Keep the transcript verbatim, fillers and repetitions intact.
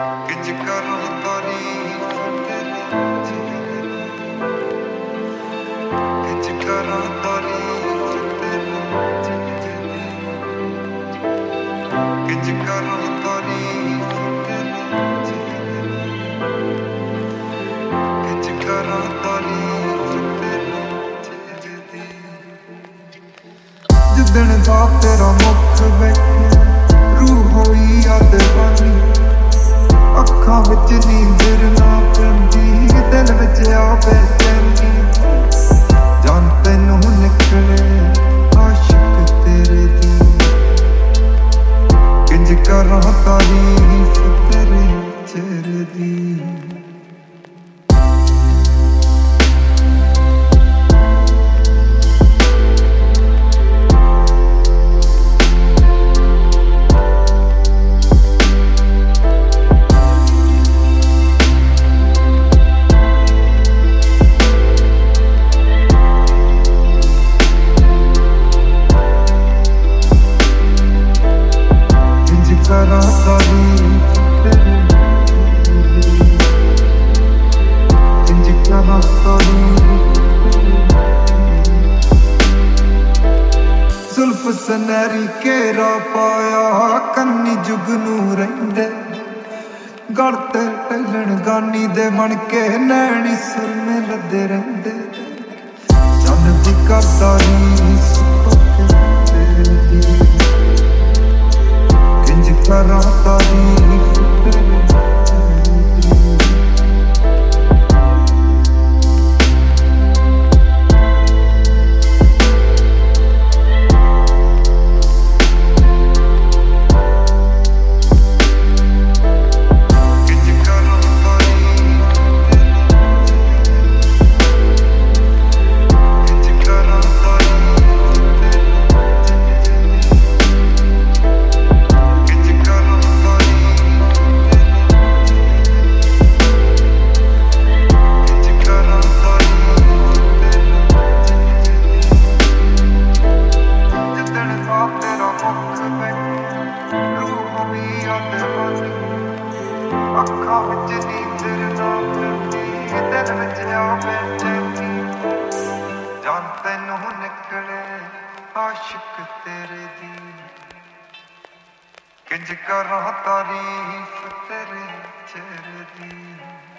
किंज करो तारीफ तेरे चेहरे किंज करो तारीफ तेरे चेहरे किंज करो तारीफ तेरे चेहरे किंज करो तारीफ तेरे चेहरे जिदण दा तेरा मुख वेखे रूह होई आ दीवानी ਅੱਖਾਂ ਵਿੱਚ ਨੀਂਦਰ ਨਾ ਪੈਂਦੀ ਦਿਲ ਵਿੱਚ ਆ ਬੇਚੈਨੀ ਜਾਨ ਤੈਨੂੰ ਨਿਕਲੇ ਆਸ਼ਿਕ ਤੇਰੇ ਦੀ ਕਿੰਜ ਕਰਾਂ ਤਾਰੀਫ ਤੇਰੇ ਚਿਹਰੇ ਦੀ जुल्फ सनैरी घेरा पाया कन्नी जुगनू रहिंदे गल ते टैलण गानी दे बन के नैनी सुरमे लदे रहिंदे चन दी करदा रीस तेरे दी किंज करां तारीफ तेरे ਅੱਖਾਂ ਵਿੱਚ ਨੀਂਦਰ ਨਾ ਪੈਂਦੀ ਦਿਲ ਵਿੱਚ ਆ ਬੇਚੈਨੀ ਜਾਨ ਤੈਨੂੰ ਨਿਕਲੇ ਆਸ਼ਿਕ ਤੇਰੇ ਦੀ ਕਿੰਜ ਕਰਾਂ ਤਾਰੀਫ ਤੇਰੇ ਚਿਹਰੇ ਦੀ।